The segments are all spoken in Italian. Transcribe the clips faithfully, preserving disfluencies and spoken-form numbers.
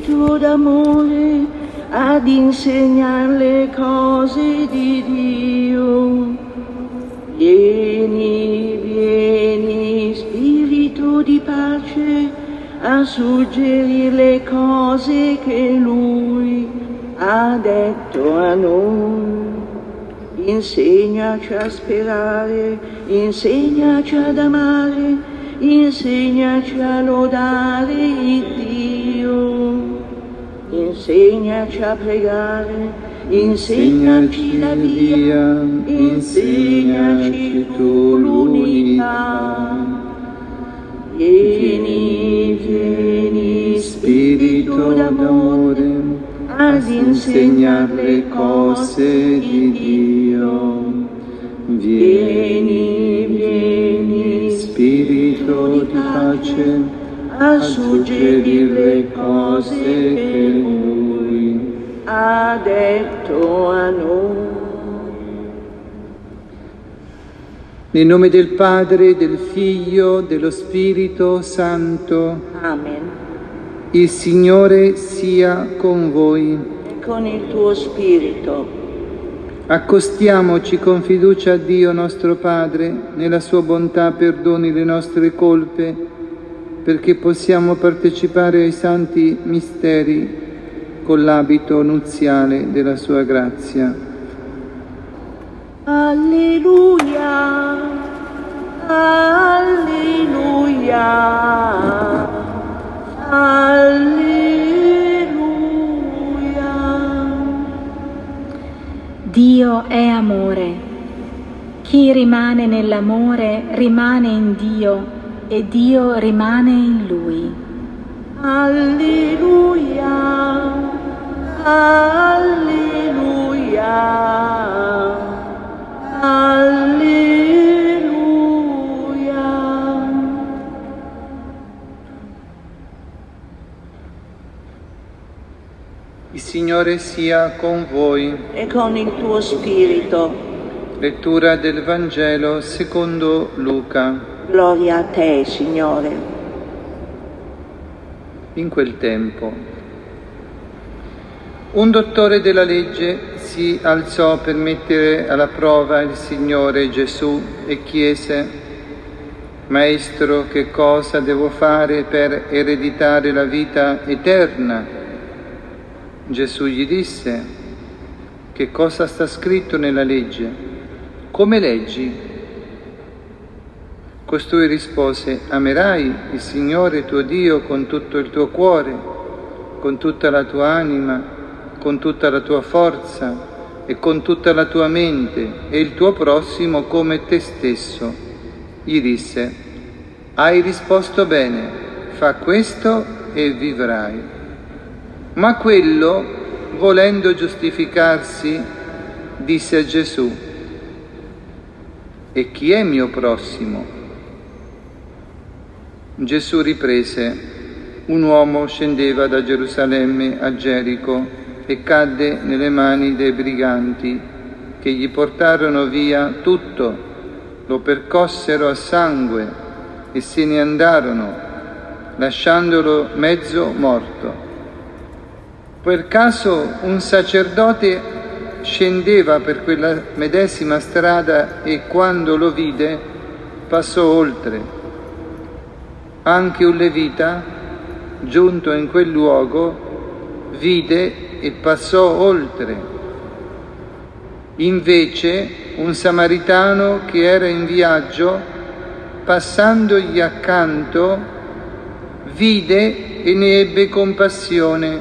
spirito d'amore ad insegnare le cose di Dio. Vieni, vieni, spirito di pace, a suggerire le cose che Lui ha detto a noi. Insegnaci a sperare, insegnaci ad amare, insegnaci a lodare il Dio. Insegnaci a pregare, insegnaci la via, insegnaci tu l'unità. Vieni, vieni, spirito d'amore, ad insegnare le cose di Dio. Vieni, vieni, spirito di pace, a suggerire le cose che Lui ha detto a noi. Nel nome del Padre, del Figlio, dello Spirito Santo. Amen. Il Signore sia con voi. E con il tuo spirito. Accostiamoci con fiducia a Dio nostro Padre, nella sua bontà perdoni le nostre colpe, perché possiamo partecipare ai santi misteri con l'abito nuziale della sua grazia. Alleluia, alleluia, alleluia. Dio è amore. Chi rimane nell'amore rimane in Dio e Dio rimane in Lui. Alleluia, alleluia. Alleluia. Il Signore sia con voi. E con il tuo spirito. Lettura del Vangelo secondo Luca. Gloria a te, Signore. In quel tempo, un dottore della legge si alzò per mettere alla prova il Signore Gesù e chiese: Maestro, che cosa devo fare per ereditare la vita eterna? Gesù gli disse: Che cosa sta scritto nella legge? Come leggi? Costui rispose: Amerai il Signore tuo Dio con tutto il tuo cuore, con tutta la tua anima, con tutta la tua forza e con tutta la tua mente, e il tuo prossimo come te stesso. Gli disse: Hai risposto bene, fa questo e vivrai. Ma quello, volendo giustificarsi, disse a Gesù: E chi è mio prossimo? Gesù riprese: Un uomo scendeva da Gerusalemme a Gerico e cadde nelle mani dei briganti, che gli portarono via tutto, lo percossero a sangue e se ne andarono, lasciandolo mezzo morto. Per caso un sacerdote scendeva per quella medesima strada e quando lo vide passò oltre. Anche un levita, giunto in quel luogo, vide e passò oltre. Invece un samaritano che era in viaggio, passandogli accanto, vide e ne ebbe compassione.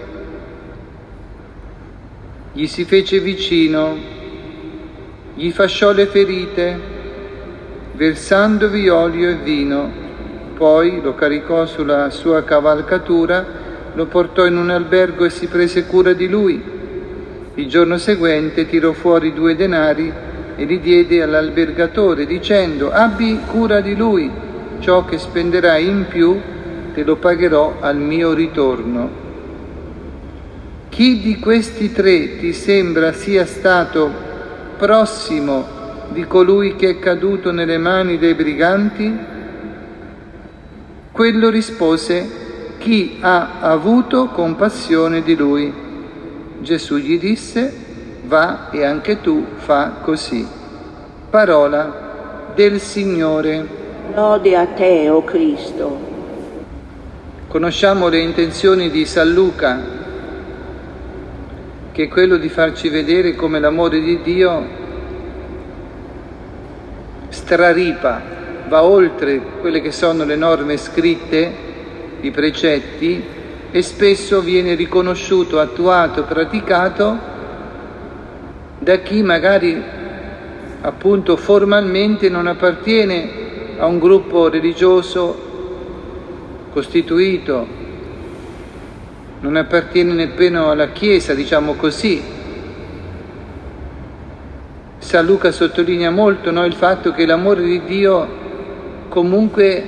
Gli si fece vicino, gli fasciò le ferite, versandovi olio e vino, poi lo caricò sulla sua cavalcatura, lo portò in un albergo e si prese cura di lui. Il giorno seguente tirò fuori due denari e li diede all'albergatore, dicendo: Abbi cura di lui, ciò che spenderai in più te lo pagherò al mio ritorno. Chi di questi tre ti sembra sia stato prossimo di colui che è caduto nelle mani dei briganti? Quello rispose: chi ha avuto compassione di lui. Gesù gli disse: va e anche tu fa così. Parola del Signore. Lode a te, o Cristo. Conosciamo le intenzioni di San Luca, che è quello di farci vedere come l'amore di Dio straripa, va oltre quelle che sono le norme scritte, i precetti, e spesso viene riconosciuto, attuato, praticato da chi magari appunto formalmente non appartiene a un gruppo religioso costituito, non appartiene nemmeno alla Chiesa, diciamo così. San Luca sottolinea molto, no, il fatto che l'amore di Dio comunque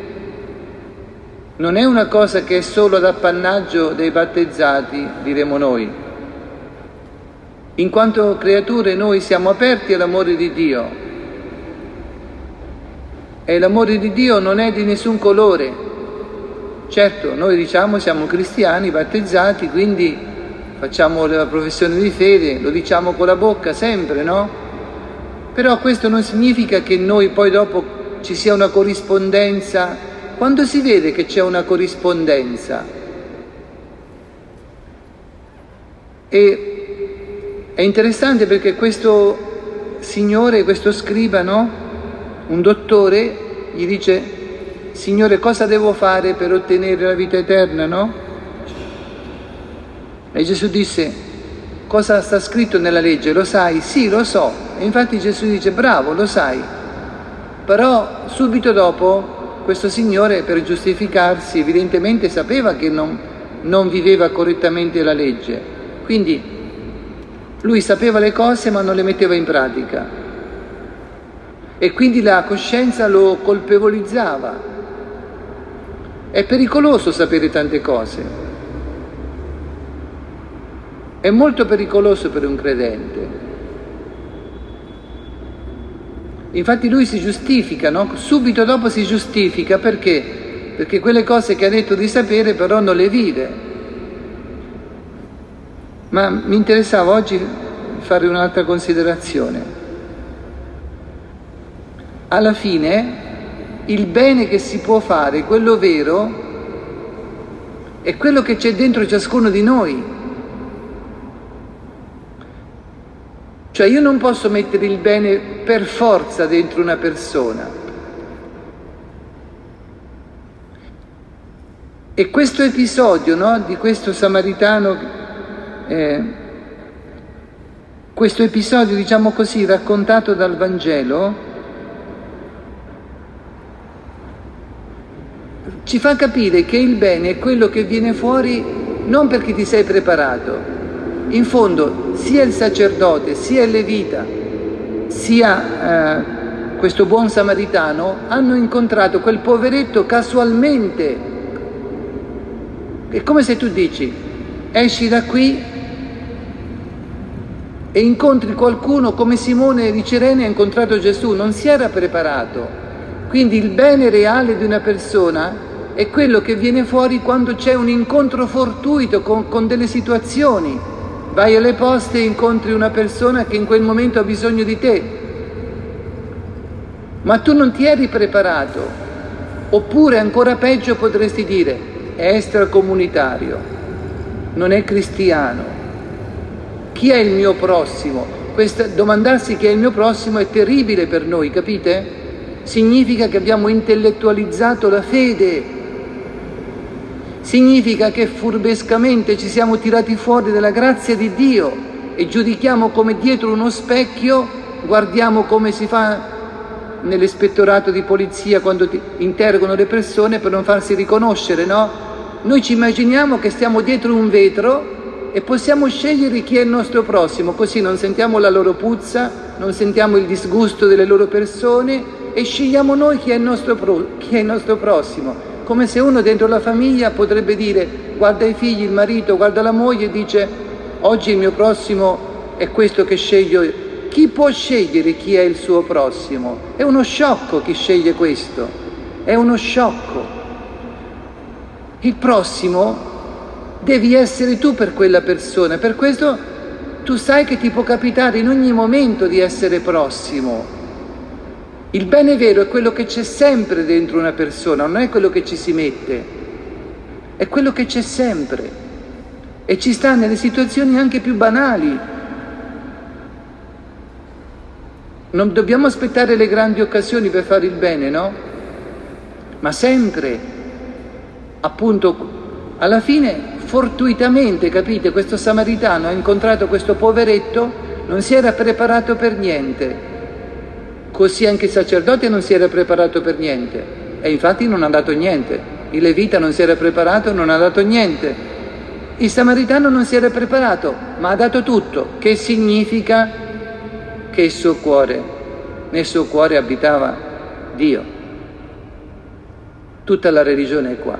non è una cosa che è solo ad appannaggio dei battezzati, diremo noi. In quanto creature noi siamo aperti all'amore di Dio, e l'amore di Dio non è di nessun colore. Certo, noi diciamo siamo cristiani, battezzati, quindi facciamo la professione di fede, lo diciamo con la bocca sempre, no? Però questo non significa che noi poi dopo ci sia una corrispondenza. Quando si vede che c'è una corrispondenza? E è interessante perché questo signore, questo scriba, no? Un dottore, gli dice: Signore, cosa devo fare per ottenere la vita eterna, no? E Gesù disse: cosa sta scritto nella legge? Lo sai? Sì, lo so. E infatti Gesù dice: bravo, lo sai. Però subito dopo questo signore, per giustificarsi, evidentemente sapeva che non, non viveva correttamente la legge. Quindi lui sapeva le cose ma non le metteva in pratica. E quindi la coscienza lo colpevolizzava. È pericoloso sapere tante cose, è molto pericoloso per un credente. Infatti lui si giustifica, no? Subito dopo si giustifica, perché? Perché quelle cose che ha detto di sapere però non le vive. Ma mi interessava oggi fare un'altra considerazione. Alla fine il bene che si può fare, quello vero, è quello che c'è dentro ciascuno di noi. Cioè io non posso mettere il bene per forza dentro una persona. E questo episodio, no, di questo samaritano, eh, questo episodio, diciamo così, raccontato dal Vangelo, ci fa capire che il bene è quello che viene fuori non perché ti sei preparato. In fondo, sia il sacerdote, sia il levita, sia eh, questo buon samaritano hanno incontrato quel poveretto casualmente. È come se tu dici: esci da qui e incontri qualcuno come Simone di Cirene ha incontrato Gesù, non si era preparato. Quindi il bene reale di una persona è quello che viene fuori quando c'è un incontro fortuito con, con delle situazioni. Vai alle poste e incontri una persona che in quel momento ha bisogno di te, ma tu non ti eri preparato. Oppure ancora peggio potresti dire: è extracomunitario, non è cristiano. Chi è il mio prossimo? Questa, domandarsi chi è il mio prossimo è terribile per noi, capite? Significa che abbiamo intellettualizzato la fede. Significa che furbescamente ci siamo tirati fuori dalla grazia di Dio e giudichiamo come dietro uno specchio, guardiamo come si fa nell'ispettorato di polizia quando ti interrogano le persone per non farsi riconoscere, no? Noi ci immaginiamo che stiamo dietro un vetro e possiamo scegliere chi è il nostro prossimo, così non sentiamo la loro puzza, non sentiamo il disgusto delle loro persone e scegliamo noi chi è il nostro, pro- chi è il nostro prossimo. Come se uno dentro la famiglia potrebbe dire: guarda i figli, il marito, guarda la moglie e dice: oggi il mio prossimo è questo che sceglio io. Chi può scegliere chi è il suo prossimo? È uno sciocco chi sceglie questo, è uno sciocco. Il prossimo devi essere tu per quella persona, per questo tu sai che ti può capitare in ogni momento di essere prossimo. Il bene vero è quello che c'è sempre dentro una persona, non è quello che ci si mette, è quello che c'è sempre e ci sta nelle situazioni anche più banali. Non dobbiamo aspettare le grandi occasioni per fare il bene, no? Ma sempre, appunto, alla fine, fortuitamente, capite, questo samaritano ha incontrato questo poveretto, non si era preparato per niente. Così anche il sacerdote non si era preparato per niente e infatti non ha dato niente. Il levita non si era preparato, non ha dato niente. Il samaritano non si era preparato, ma ha dato tutto. Che significa? Che il suo cuore, nel suo cuore abitava Dio. Tutta la religione è qua.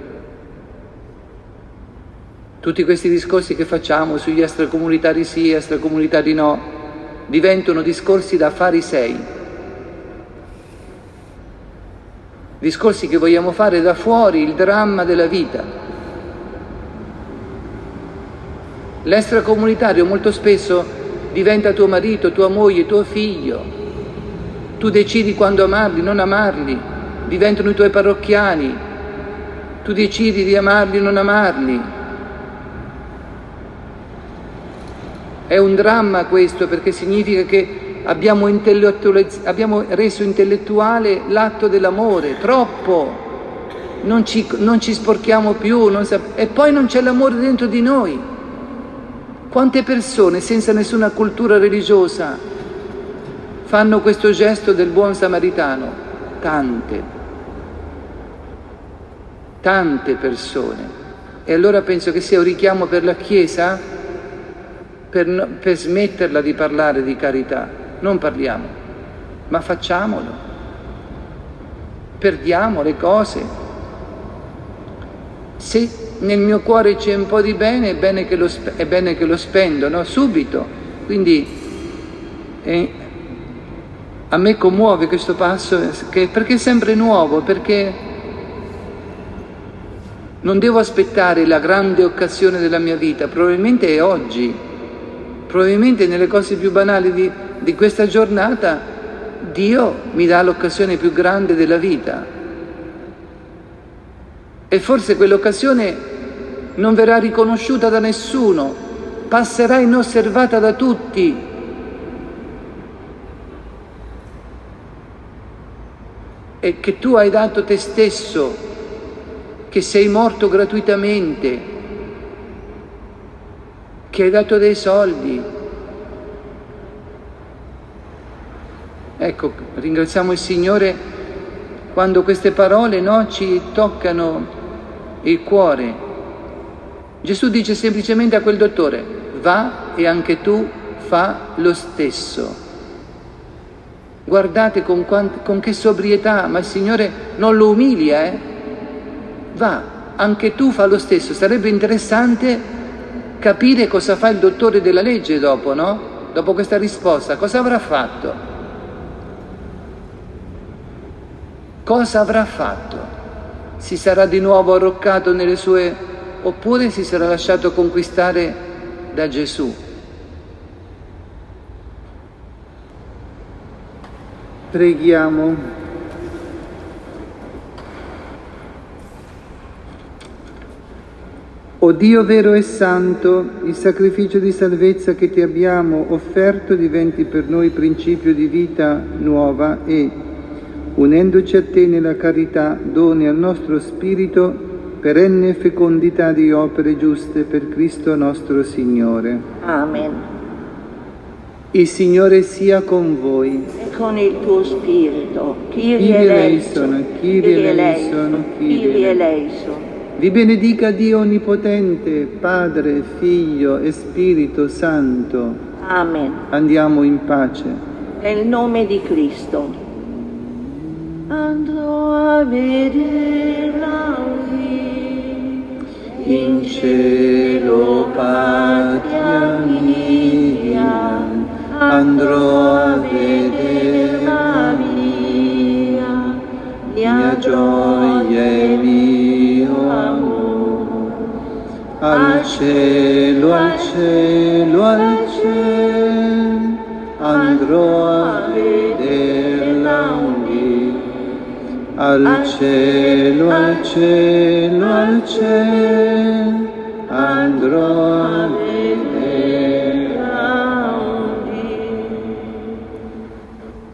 Tutti questi discorsi che facciamo sugli extracomunitari sì, extracomunitari no, diventano discorsi da farisei. Discorsi che vogliamo fare da fuori il dramma della vita. L'extracomunitario molto spesso diventa tuo marito, tua moglie, tuo figlio. Tu decidi quando amarli, non amarli. Diventano i tuoi parrocchiani. Tu decidi di amarli o non amarli. È un dramma questo, perché significa che abbiamo, abbiamo reso intellettuale l'atto dell'amore, troppo. Non ci, non ci sporchiamo più, non sap- e poi non c'è l'amore dentro di noi. Quante persone senza nessuna cultura religiosa fanno questo gesto del buon samaritano? Tante, tante persone. E allora penso che sia un richiamo per la Chiesa per, no, per smetterla di parlare di carità. Non parliamo, ma facciamolo. Perdiamo le cose. Se nel mio cuore c'è un po' di bene, è bene che lo, è bene che lo spendo, no? Subito. Quindi eh, a me commuove questo passo, che, perché è sempre nuovo, perché non devo aspettare la grande occasione della mia vita, probabilmente è oggi, probabilmente nelle cose più banali di, di questa giornata Dio mi dà l'occasione più grande della vita. E forse quell'occasione non verrà riconosciuta da nessuno, passerà inosservata da tutti. E che tu hai dato te stesso, che sei morto gratuitamente, che hai dato dei soldi. Ecco, ringraziamo il Signore quando queste parole, no, ci toccano il cuore. Gesù dice semplicemente a quel dottore: va e anche tu fa lo stesso. Guardate con, quant- con che sobrietà, ma il Signore non lo umilia, eh? Va, anche tu fa lo stesso. Sarebbe interessante capire cosa fa il dottore della legge dopo, no? Dopo questa risposta, cosa avrà fatto? Cosa avrà fatto? Si sarà di nuovo arroccato nelle sue... oppure si sarà lasciato conquistare da Gesù? Preghiamo. O Dio vero e santo, il sacrificio di salvezza che ti abbiamo offerto diventi per noi principio di vita nuova e, unendoci a te nella carità, doni al nostro spirito perenne fecondità di opere giuste per Cristo nostro Signore. Amen. Il Signore sia con voi. E con il tuo spirito. Kyrie eleison, Kyrie eleison, Kyrie eleison. Vi benedica Dio Onnipotente, Padre, Figlio e Spirito Santo. Amen. Andiamo in pace. Nel nome di Cristo. Andrò a vederla in cielo, patria mia, andrò a vederla mia, mia gioia e mio amore. al cielo, al cielo, al cielo, andrò a vederla un dì. Al cielo, al cielo, al cielo,